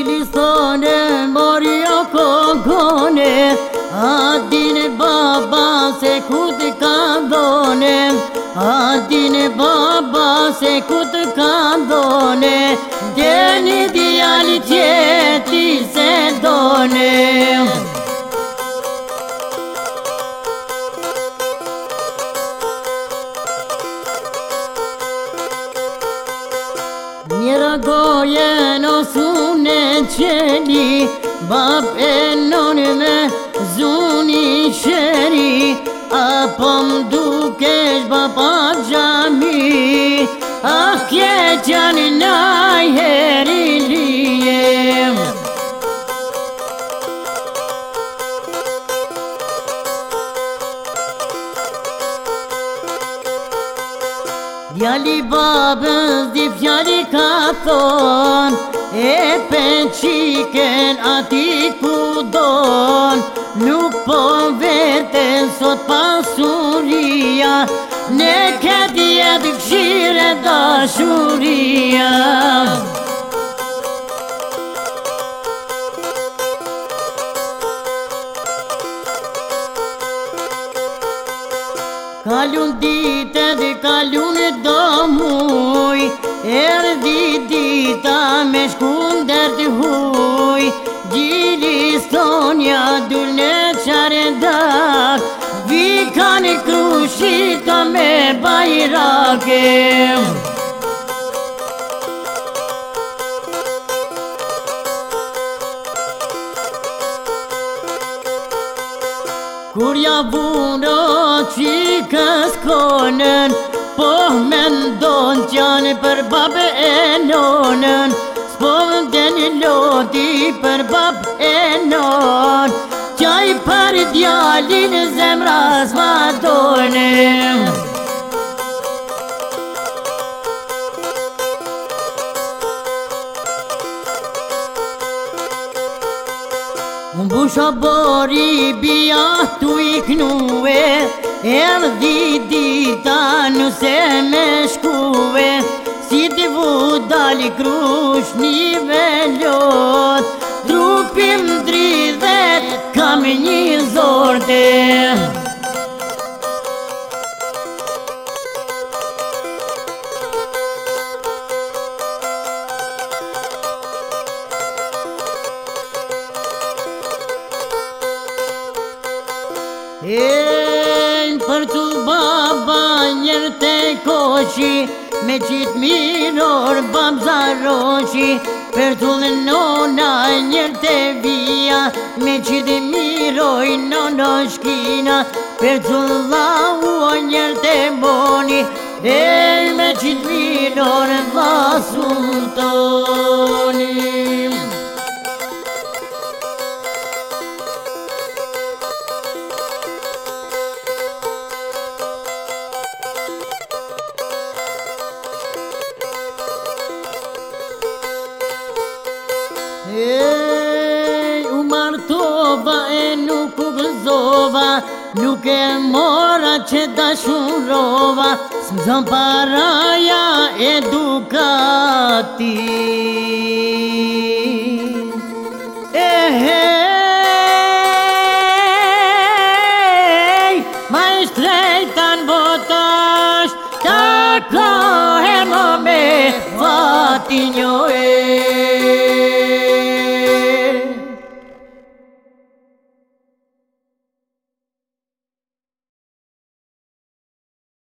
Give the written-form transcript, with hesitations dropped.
Gjilistone mori o kokone, adine baba se kut ka done, adine baba se kut ka done, deni djali tjetri se done. Njëra goje në sune qeli, bab e noni me zuni sheri, apo m'dukesh baba gjami, a kje qani naj heri lijem. Djali babës di fjali ka thon, e pen qiken ati ku don, nuk po veten sot pasuria, ne këtë jetë këshire dashuria. Kalun ditët, kalun do muj, erdi dita me shkunder të huj, Gjilistone dul në qarendak, vikan e krushita me bajrake. Kur ja vuno qikës konën, po mendon qani për babë e nonën, s'po m'deni loti për babë e non, qaj për djalin zemra s'ma donem. Mbusha bori bia tu iknue, erdi dita nëse me shkue, si t'i vu dali krush një velot, trupim dridhet kam një zorte. Për tu baba njërë te koqi, me qit miror bab zaroqi, për tu dhe nona njërë te via, me qit miroj nono shkina, për tu lau njërë te boni, me qit miror dha sultoni. U martova e nuk u gëzova, nuk e mora që dashurova, s'mëzën paraja edukati. Hej, ma i shtrejtan